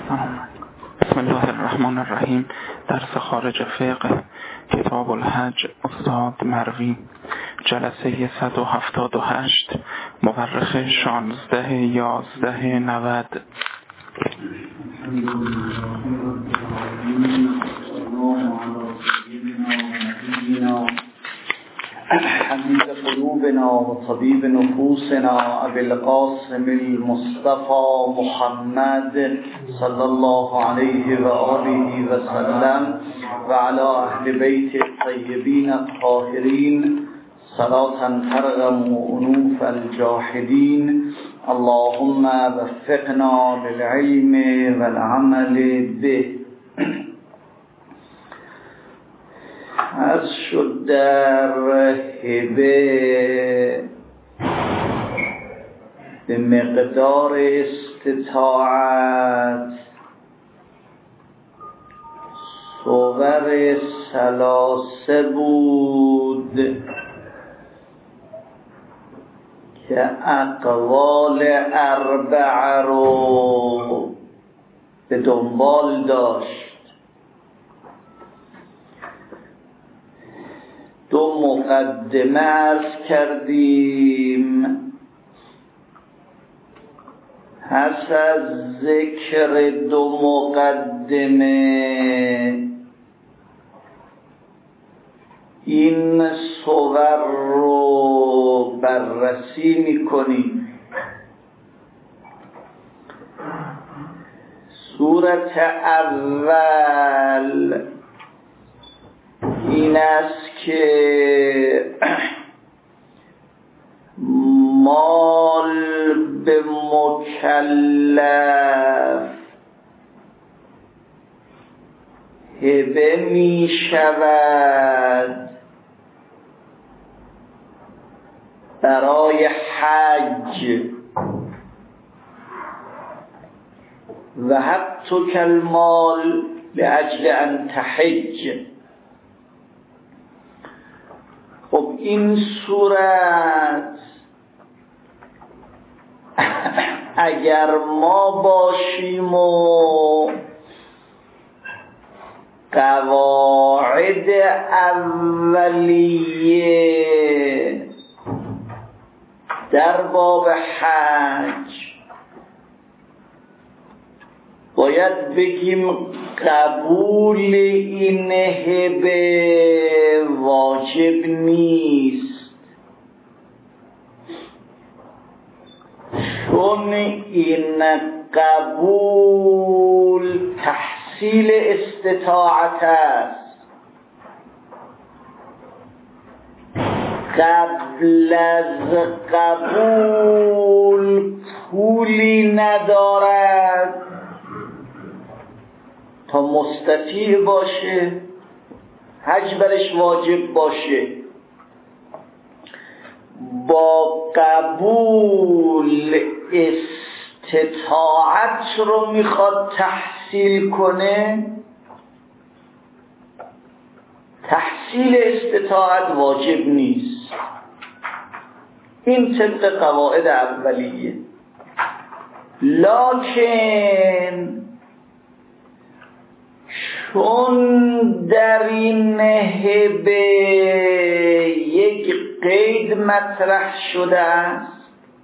بسم الله الرحمن الرحیم. درس خارج فقه، کتاب الحج، استاد مروی، جلسه 178، مورخ 16/11/90. حبیب قلوبنا و طبیب نفوسنا ابی القاسم المصطفى محمد صلی الله علیه و آله و سلم و علی اهل بیت الطیبین الطاهرین صلاة ترغم انوف الجاحدین. اللهم وفقنا للعلم والعمل به. از شد در هبه به مقدار استطاعت صور ثلاثه بود که اقوال اربعه رو به دنبال داشت. دو مقدمه عرض کردیم. پس از ذکر دو مقدمه این صور رو بررسی میکنیم. صورت اول این است که مال به مکلف هبه می شود برای حج و حتی کالمال لاجل ان تحج. خب این صورت اگر ما باشیم و قواعد اولیه در باب حج باید بگیم قبول این هبه واجب نیست، چون این قبول تحصیل استطاعت است. قبل از قبول پولی ندارد تا مستطیع باشه حج برش واجب باشه. با قبول استطاعت رو میخواد تحصیل کنه، تحصیل استطاعت واجب نیست. این طبق قواعد اولیه. لکن چون در این هبه یک قید مطرح شده است،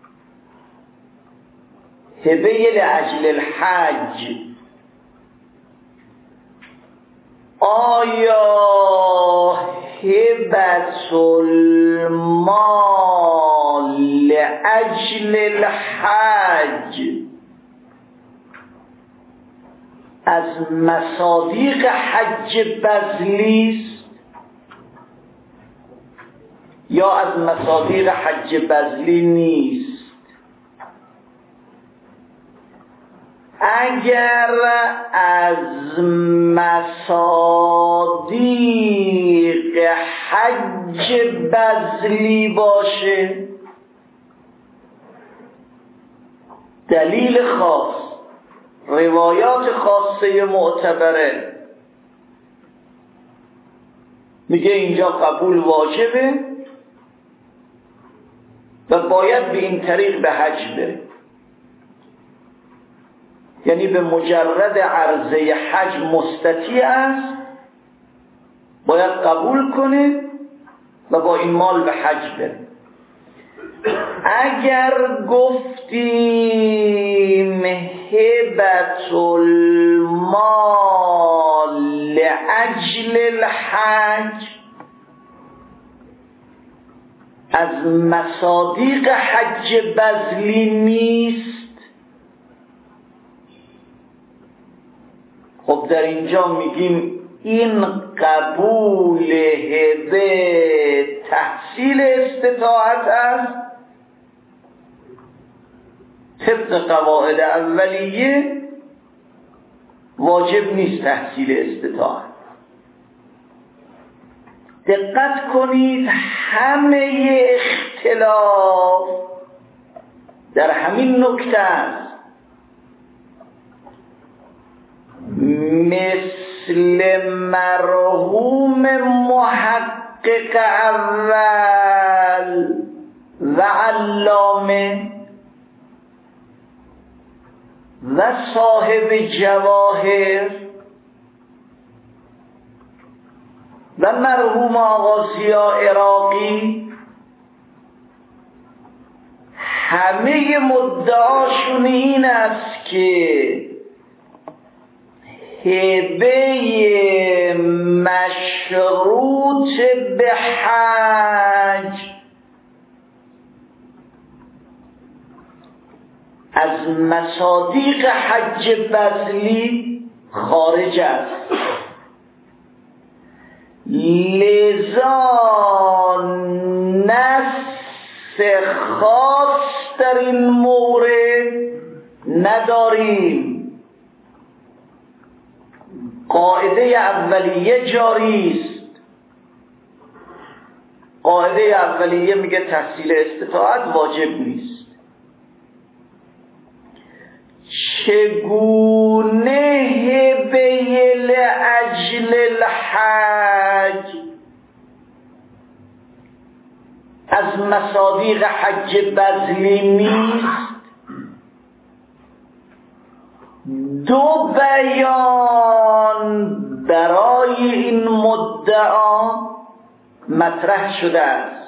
هبه لاجل الحج، آیا هبت المال لاجل الحج از مصادیق حج بذلی است یا از مصادیق حج بذلی نیست؟ اگر از مصادیق حج بذلی باشه، دلیل خاص، روایات خاصه معتبره میگه اینجا قبول واجبه و باید به این طریق به حج بره. یعنی به مجرد عرضه حج مستطیع است، باید قبول کنه و با این مال به حج بره. اگر گفتیم هبت المال لأجل الحج از مصادیق حج بذلی نیست، خب در اینجا میگیم این قبول هبه تحصیل استطاعت است. طبق قواعد اولیه واجب نیست تحصیل استطاعت. دقت کنید، همه اختلاف در همین نکته است. مثل مرحوم محقق اول و علامه و صاحب جواهر و مرحوم آقا ضیا عراقی، همه مدعاشون این است که هبه مشروط به حج از مصادیق حج بذلی خارج است. لذا نص خاص در این مورد نداریم. قاعده اولیه جاری است. قاعده اولیه میگه تحصیل استطاعت واجب نیست. چگونه هبه لأجل الحج از مصادیق حج بذلی نیست؟ دو بیان برای این مدعا مطرح شده است.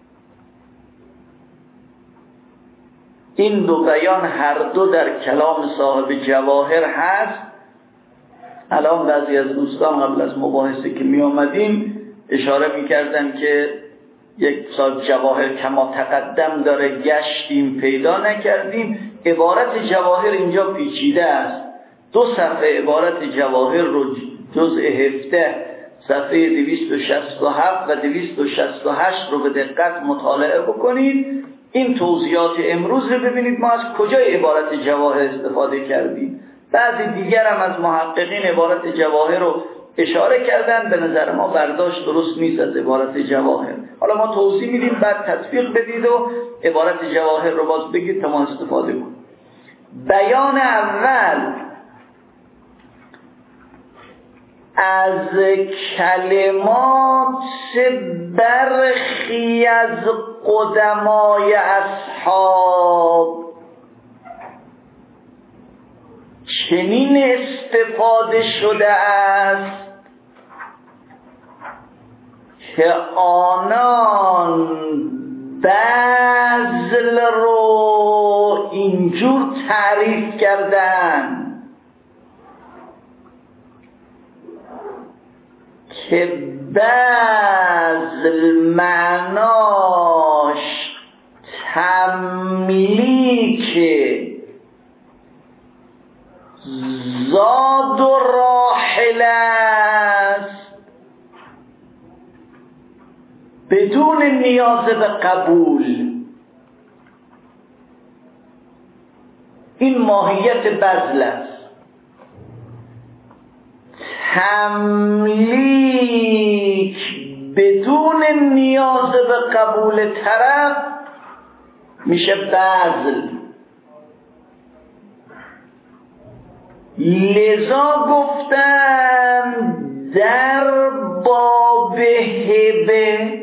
این دو بیان هر دو در کلام صاحب جواهر هست. الان بعضی از دوستان قبل از مباحثه که می آمدیم اشاره می کردن که یک صاحب جواهر کما تقدم داره، گشتیم پیدا نکردیم. عبارت جواهر اینجا پیچیده است. 2 صفحه عبارت جواهر رو جزء 17 صفحه 267 و 268 رو به دقت مطالعه بکنید. این توضیحات امروز رو ببینید ما از کجای عبارت جواهر استفاده کردیم. بعضی دیگر هم از محققین عبارت جواهر رو اشاره کردن، به نظر ما برداشت درست نیست از عبارت جواهر. حالا ما توضیح میدیم، بعد تطبیق بدید و عبارت جواهر رو باز بگید تا ما استفاده کنیم. بیان اول از کلمات برخی از قدمای اصحاب چنین استفاده شده است که آنان بذل رو اینجور تعریف کردن که بذل معناش تملیک زاد و راحل است بدون نیاز به قبول. این ماهیت بذل است. تملیک بدون نیاز به قبول طرف میشه بذل. لذا گفتن در باب هبه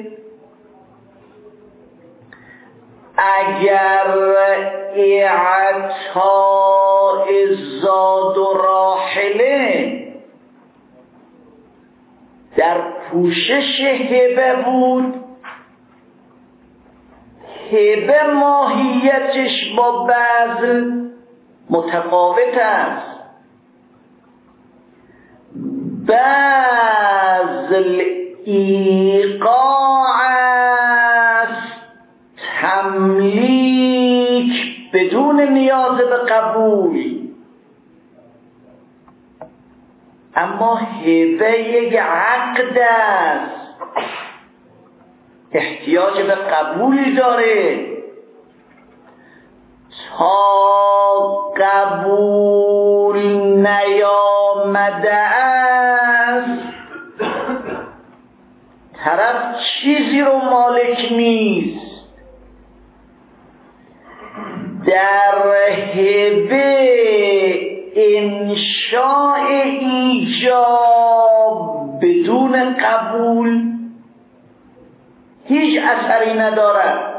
اگر اعطای زاد و راحله در پوشش هبه بود. هبه ماهیتش با بذل متفاوت است. بذل ایقاع است، تملیک بدون نیاز به قبول. اما هبه یک عقد است، احتیاج به قبول داره. تا قبول نیامده است طرف چیزی رو مالک نیست. در هبه انشاء ایجاب بدون قبول هیچ اثری ندارد.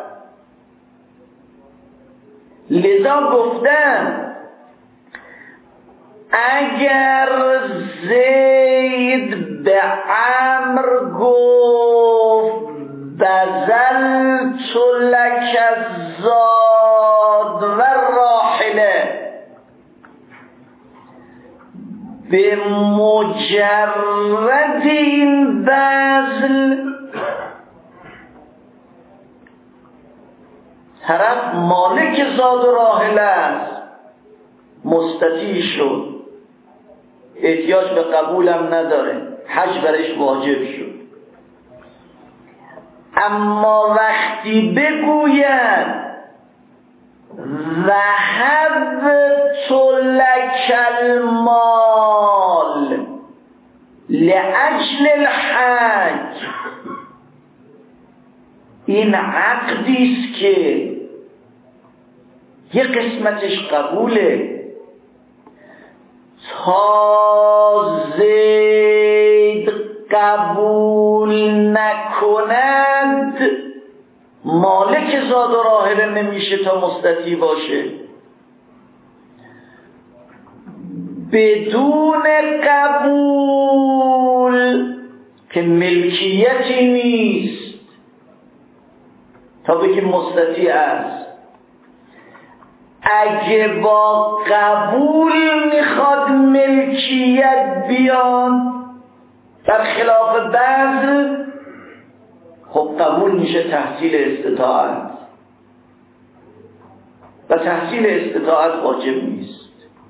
لذا گفتن اگر زید به عمرو گفت بذلت لک الزاد و راحله، به مجرد این بذل طرف مالک زاد و راحله است، مستطیع شد، احتیاج به قبولم نداره، حج برش واجب شد. اما وقتی بگوید وهبت لک المال لاجل الحج، این عقدی است که یه قسمتش قبوله. تا زید قبول نکند مالک زاد و راحله نمیشه تا مستطیع باشه. بدون قبول که ملکیتی نیست تا بگیم مستطیع است. اگه با قبول میخواد ملکیت بیاد در خلاف بذل، خب قبول میشه تحصیل استطاعت و تحصیل استطاعت واجب نیست.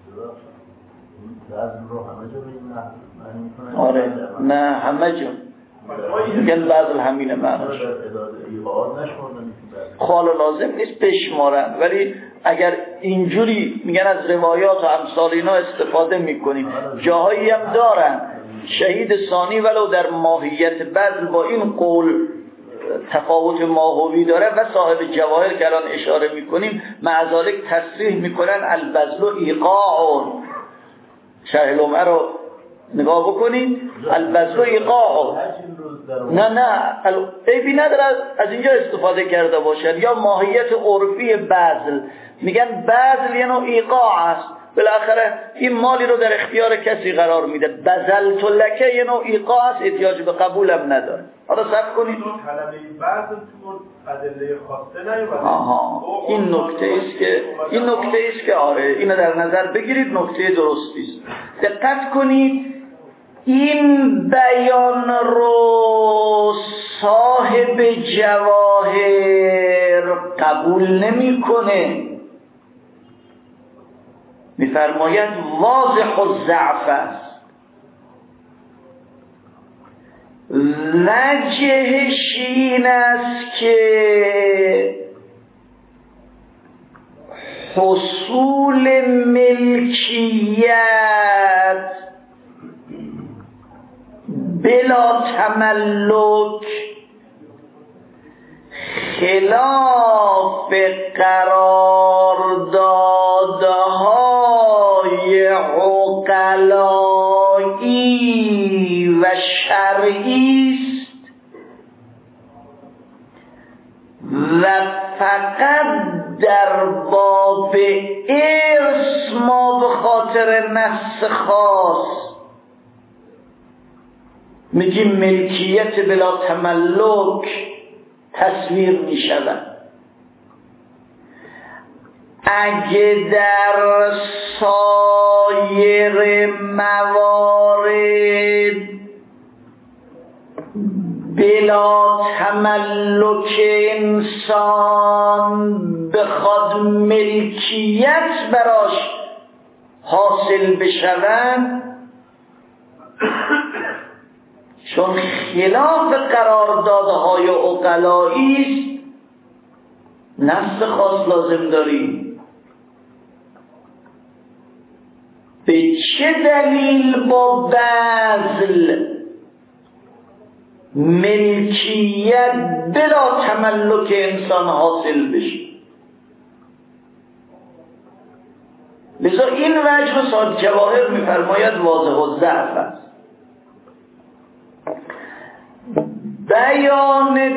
آره نه همه جا میگن بذل همینه معناش. خال و لازم نیست بشمارن، ولی اگر اینجوری میگن از روایات و امثال اینا استفاده میکنیم. جاهایی هم دارن شهید ثانی ولو در ماهیت بذل با این قول تفاوت ماهوی داره و صاحب جواهر که الان اشاره میکنیم معذالک تصریح میکنن البذل ایقاع. شرح لمعه رو نگاه بکنید، البذل ایقاع. نه عیبی نداره از اینجا استفاده کرده باشن. یا ماهیت عرفی بذل، میگن بذل یه نوع ایقاع است، بالاخره این مالی رو در اختیار کسی قرار میده. بذلت لک یه نوع ایقاع است، احتیاج به قبولم نداره. حالا صبر کنید. کلمه بذل تو ادله خاصه نیومده. این نکته است که آره اینو در نظر بگیرید، نکته درستی است. دقت کنید این بیان رو صاحب جواهر قبول نمیکنه. میفرماید واضح الضعف است، وجهش این است که حصول ملکیت بلا تملک خلاف قراردادهای عقلایی و شرعی است و فقط در باب ارث ما به خاطر نص خاص میگیم ملکیت بلا تملک تصویر میشود، اگه در سایر موارد بلا تملک انسان بخواد ملکیت براش حاصل بشود، چون خلاف قراردادهای عقلایی است، نص خاص لازم داریم. به چه دلیل با بذل ملکیت بلا تملک انسان حاصل بشه؟ لذا این وجه صاحب جواهر می‌فرماید واضح الضعف است. بیان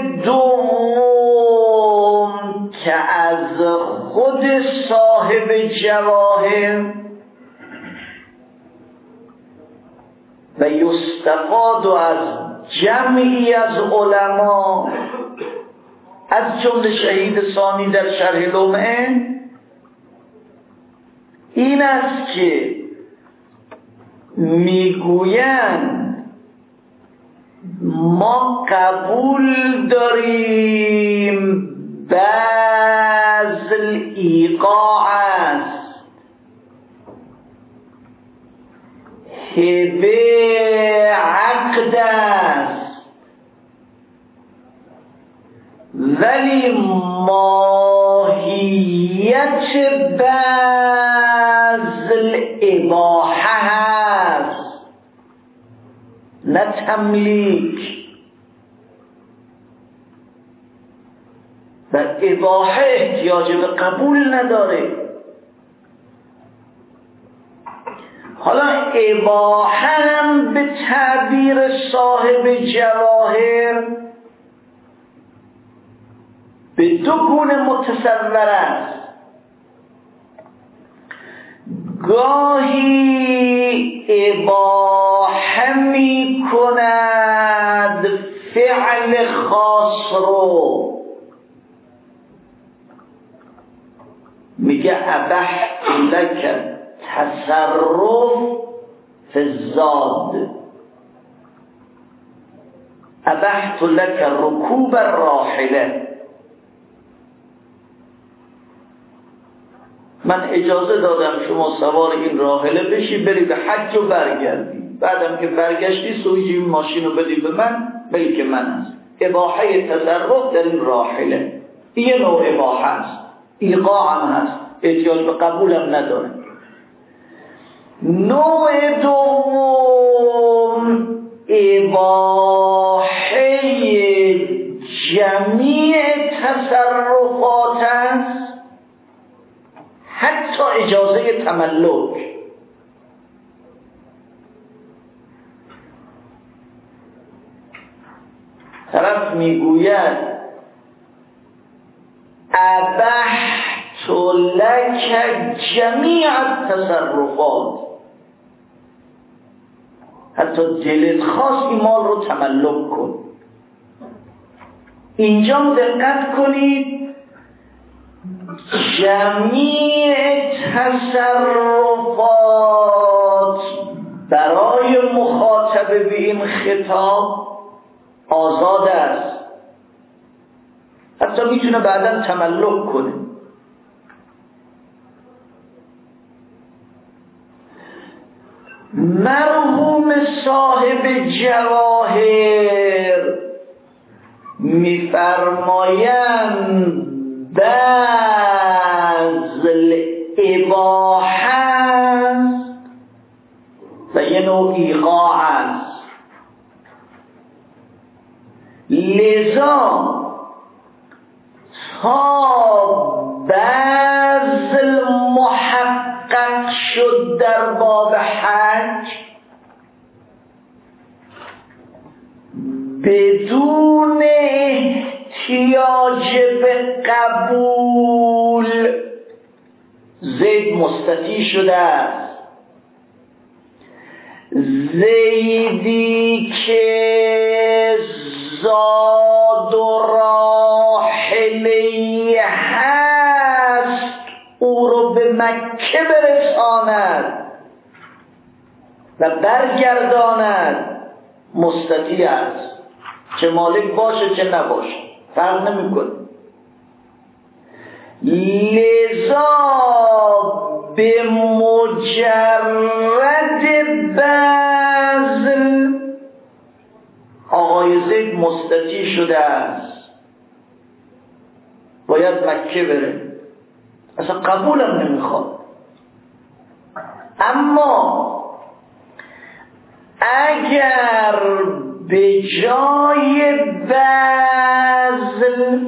دوم که از خود صاحب جواهر و یستفاد از جمعی از علما از جمله شهید ثانی در شرح لمعه این است که میگویند ما قبول داریم بذل ایقاع است، هبه عقد است، ولی ماهیت بذل اباحه است نه تملیک. و اباحه احتیاج به قبول نداره. حالا اباحه هم به تعبیر صاحب جواهر به دو گونه متصور است. گاهی اباحه می کند فعل خاص رو، میگه ابحت لک تصرف فی الزاد، ابحت لک رکوب الراحله، من اجازه دادم شما سوار این راحله بشی بری به حج و برگردی، بعدم که برگشتی سویچ این ماشین رو بدی به من، ملک من است. اباحه تصرف در این راحله یه نوع اباحه است، ایقاع هم هست، احتیاج به قبول هم نداره. نوع دوم اباحه جمیع تصرفات است، حتی اجازه تملک. طرف میگوید ابحت لک جمیع التصرفات، حتی دلت خواست این مال رو تملک کن. اینجا دقت کنید، جمیع تصرفات برای مخاطب به این خطاب آزاد است، حتی میتونه بعداً تملک کنه. مرحوم صاحب جواهر میفرمایند بذل اباحه است و یه نوع ایقاع است. لذا تا بذل محقق شد در باب حج، بدون احتیاج احتیاج به قبول زید مستطیع شده است. زیدی که زاد و راحلی هست او رو به مکه برساند و برگرداند مستطیع است، چه مالک باشه چه نباشه فرق نمیکنه. لذا به مجرد بذل آقای زید مستطیع شده است، باید مکه بره، اصلا قبولم نمیخواد. اما اگر به جای بذل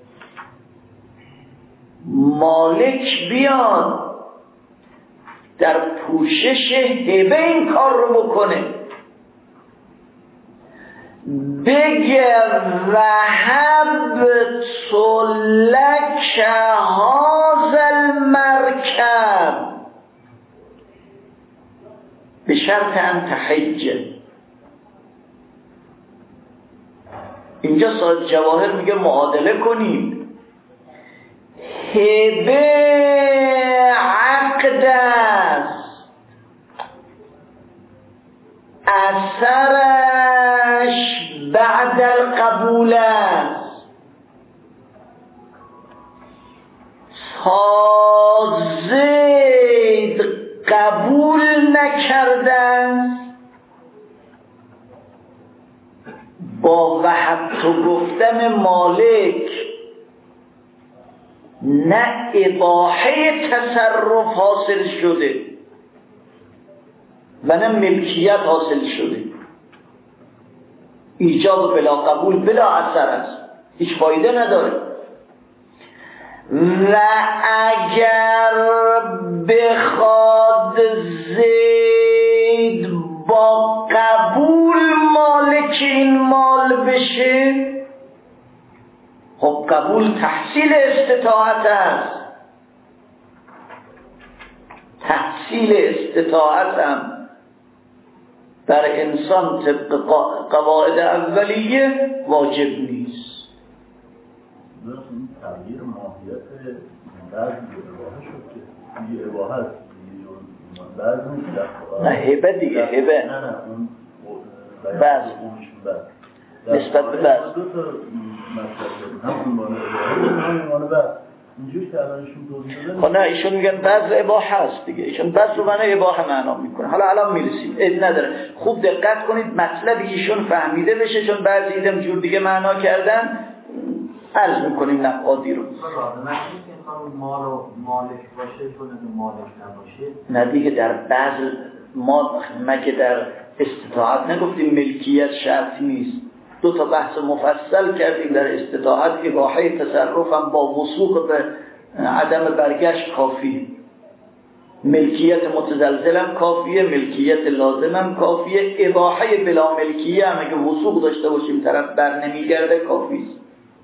مالک بیاد در پوشش هبه این کار رو بکنه، بگه وهبت لک هذا المرکب به شرط ان تحج. اینجا صاحب جواهر میگه معادله کنید، هبه عقد است، اثرش بعد القبول است. تا زید قبول نکردن با وهبت گفتن مالک نه اباحه تصرف حاصل شده و نه ملکیت حاصل شده. ایجاب بلا قبول بلا اثر است، هیچ فایده نداره. و اگر بخواد زید با قبول مالک این مال بشه، خب قبول تحصیل استطاعت است. تحصیل استطاعت هم در انسان طبق قواعد اولیه واجب نیست. تغییر ماهیت بعضی اباحه شد که یه اباحه است، بعضی نه هبه دیگه، هبه نه اون بعض نسبت به بعض دو تا مطلب هم عنوان اباحه هم عنوان بعض اینجوری که الانشون توضیح دادن. خب نه ایشون میگن بعض اباحه هست دیگه، ایشون بعض رو معنی اباحه معنا میکنه. حالا الان میرسیم، عیب نداره. خوب دقت کنید مطلب ایشون فهمیده بشه، چون بعضی ایدم جور دیگه معنا کردن. عرض میکنیم نقادی رو مال و مالک باشه چون مالک نباشه نه دیگه. در بعض ما مگه در استطاعت نگفتیم ملکیت شرط نیست؟ دو تا بحث مفصل کردیم در استطاعت. اباحه تصرف هم با وثوق به عدم برگشت کافیه، ملکیت متزلزل هم کافیه، ملکیت لازم هم کافیه. اباحه بلا ملکیه هم اگه وثوق داشته باشیم طرف بر نمیگرده کافیست.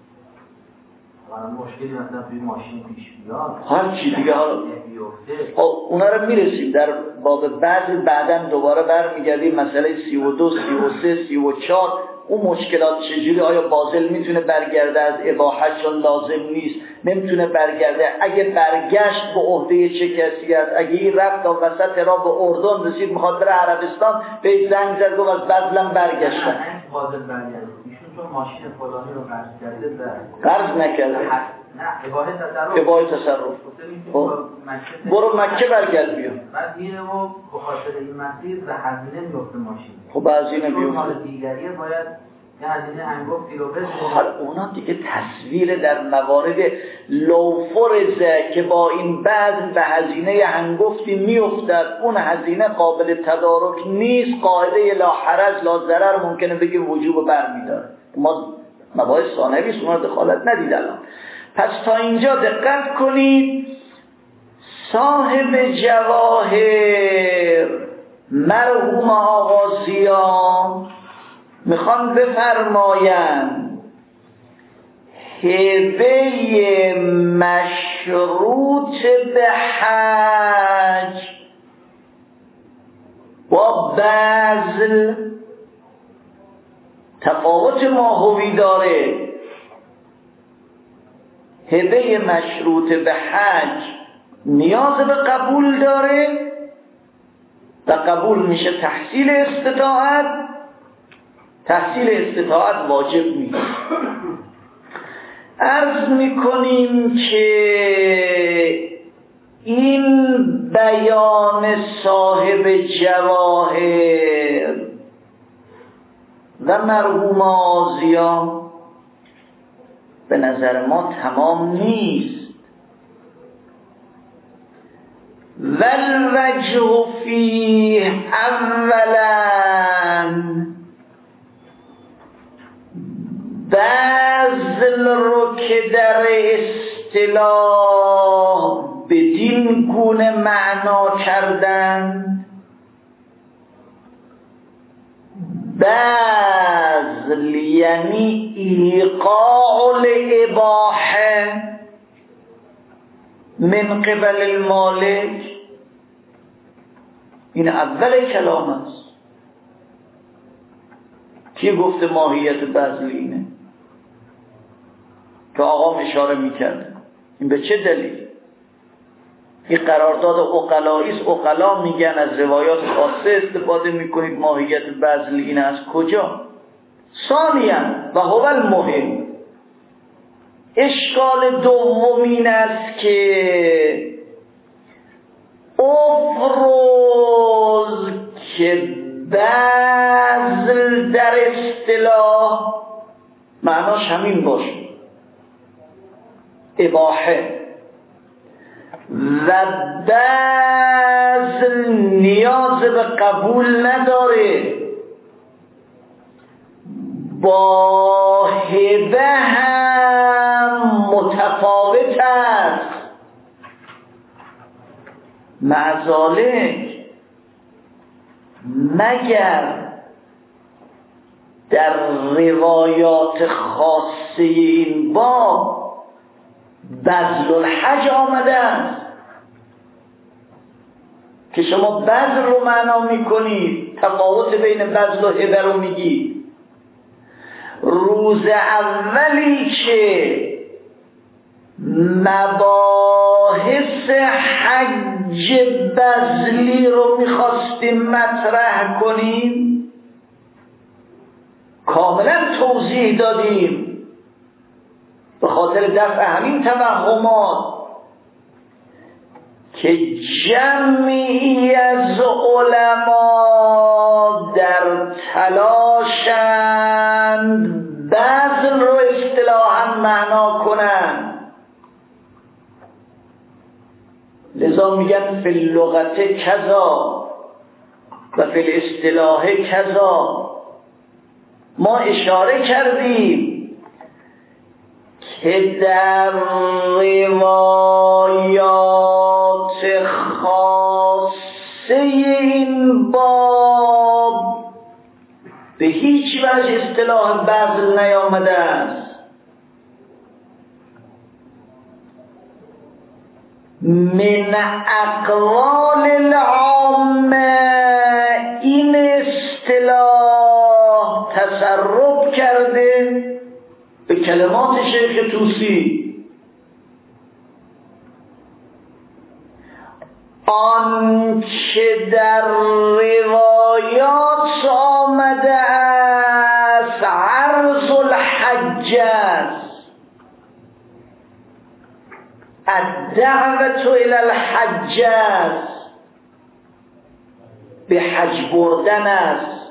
مشکلی مثلا توی ماشین پیش بیاد هر چی دیگه حالا اونا رو میرسیم در باب بعداً دوباره برمیگردیم مسئله 32 33 34 اون مشکلات چجوری، آیا باطل میتونه برگرده از اباحه چون لازم نیست، نمیتونه برگرده، اگه برگشت به عهده چه کسی است، اگه این رفت تا وسط را به اردن رسید میخواد بره عربستان به زنگ زد گفت از بذلم برگشتن. باطل برگرده چون ماشین فلانی رو قرض کرده قرض نکرده، نه اباحه تصرف. برو مکه برگرد بیا. بعد اینو به خاطر این مسیر به هزینه میفته ماشین. خب هزینه میفته. حال دیگریه باید یه هزینه انگفتی رو بده. حالا اونا دیگه تصویر در موارد لوفرزه که با این بعض به هزینه انگفتی میافتد، اون هزینه قابل تدارک نیست، قاعده لا حرج لا ضرر ممکنه بگه وجوب برمیداره. ما مباحث ثانوی اونا دخالت ندید الان. پس تا اینجا دقت کنید. صاحب جواهر مرحوم آقا ضیا میخوان بفرمایند هبه مشروط به حج با بذل تفاوت ماهوی داره. هبه مشروط به حج نیاز به قبول داره و قبول میشه تحصیل استطاعت. تحصیل استطاعت واجب نیست. عرض میکنیم که این بیان صاحب جواهر و مرحوم آزیا به نظر ما تمام نیست. والوجه فیه اولا بذل رو که در اصطلاح بدین گونه معنا کردن، بذل یعنی ایقاع الاباحه من قبل المالک. این اول کلام است. کی گفته ماهیت بذل اینه؟ که آقا اشاره میکرد. این به چه دلیل؟ این قرارداد عقلایی است. عقلا میگن از روایات خاصه استفاده میکنید، ماهیت بذل این از کجا؟ ثانیاً و هو المهم، اشکال دوم این است که افرض که بذل در اصطلاح معناش همین باشه، اباحه، و بذل نیاز به قبول نداره، با هبه هم متفاوت است. معذالک مگر در روایات خاصه این باب بذل الحج آمده است که شما بذل رو معنا میکنید، تفاوت بین بذل و هبه رو میگید. روز اولی که مباحث حج بذلی رو میخواستیم مطرح کنیم کاملا توضیح دادیم به خاطر دفع همین توهمات که جمعی از علما در تلاشند بذل رو اصطلاحاً معنا کنند. لذا میگن فی اللغت کذا و فی الاصطلاح کذا. ما اشاره کردیم که در روایات خاصه این باب به هیچ وجه اصطلاح بذل نیامده است. من اقوال العامه این اصطلاح تصرف کرده به کلمات شیخ طوسی. آنچه در روایات آمده است عرض الحج است، الدعوة الى الحج است، به حج بردن است.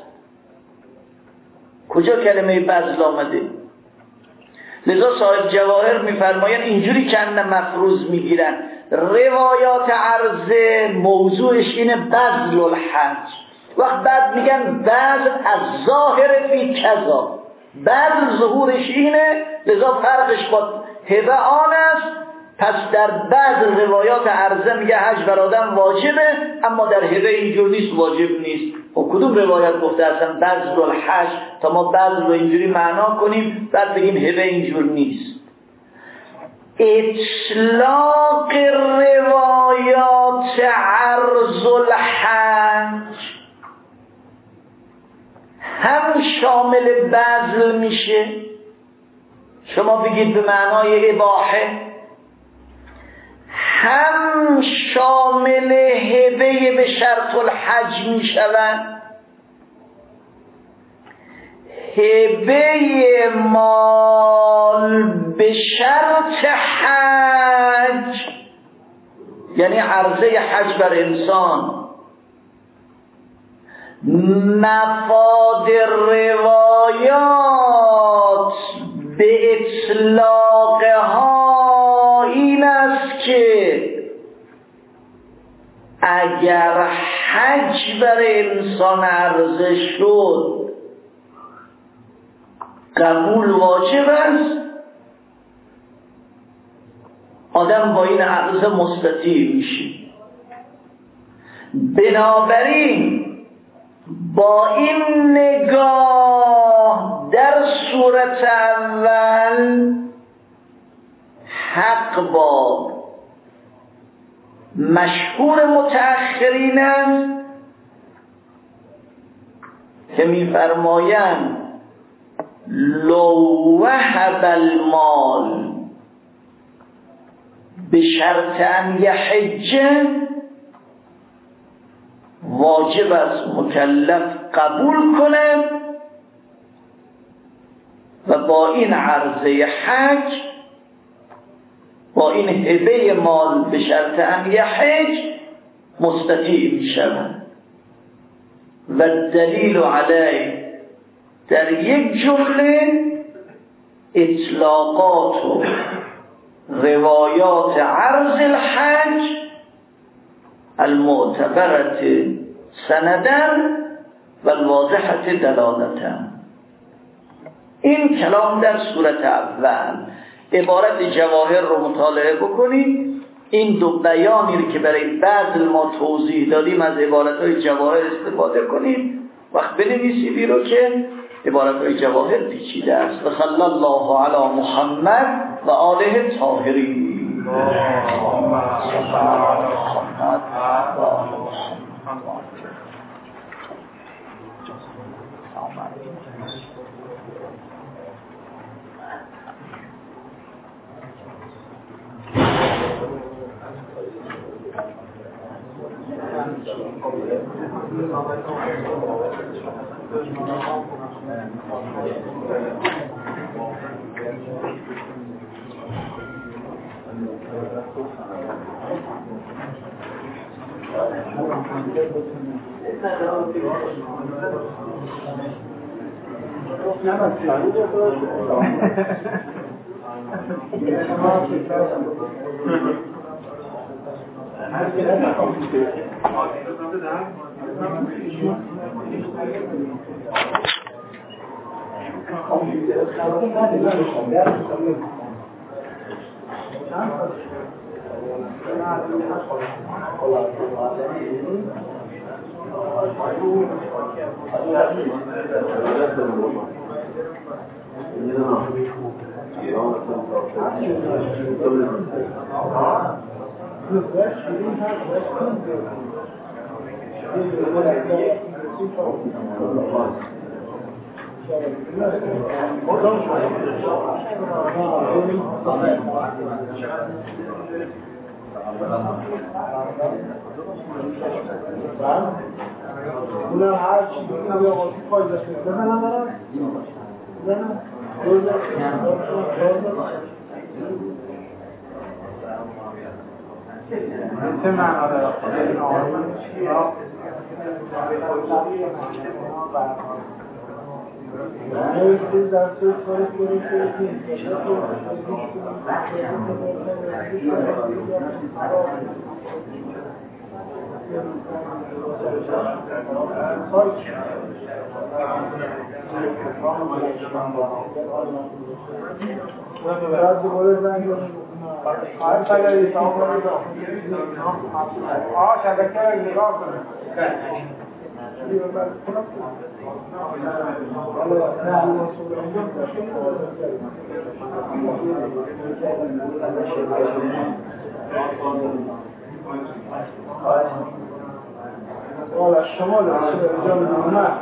کجا کلمه بذل آمده؟ لذا صاحب جواهر میفرمایند اینجوری که ان مفروض میگیرن روایات عرضه موضوعش اینه بذل الحج. وقت بعد میگن بذل از ظاهر فی کذا، بذل ظهورش اینه، لذا فرقش با هبه آن است. پس در بعض روایات عرضه میگه حج بر آدم واجبه، اما در هبه اینجور نیست، واجب نیست. و کدوم روایت گفته اصلا بذل الحج تا ما بذل رو اینجوری معنا کنیم بعد بگیم هبه اینجور نیست؟ اطلاق روایات عرض الحج هم شامل بذل میشه، شما بگید به معنای اباحه، هم شامل هبه به شرط الحج میشود. هبه مال به شرط حج یعنی عرضه حج بر انسان، مفاد روایات به اطلاقها این است که اگر حج بر انسان عرضه شد قبول واجب است، آدم با این عرضه مستطیع میشه. بنابراین با این نگاه در صورت اول حق با مشهور متأخرین است که می‌فرمایند لو وهب المال به شرط ان یحج، واجب است مکلف قبول کنه و با این عرضه حج، با این هبه مال به شرط ان یحج مستطیع می شود. و دلیل علیه در یک جمله اطلاقات و روایات عرض الحج المعتبرت سندن و الواضحت دلالتن. این کلام در صورت اول. عبارت جواهر رو مطالعه بکنید. این دو بیانی رو که برای بذل ما توضیح دادیم از عبارت‌های جواهر استفاده کنید. وقت بنویسیدی رو که عبارت‌های جواهر پیچیده است. و صلی الله علی محمد و آله طاهرین. والا شما در جان نامه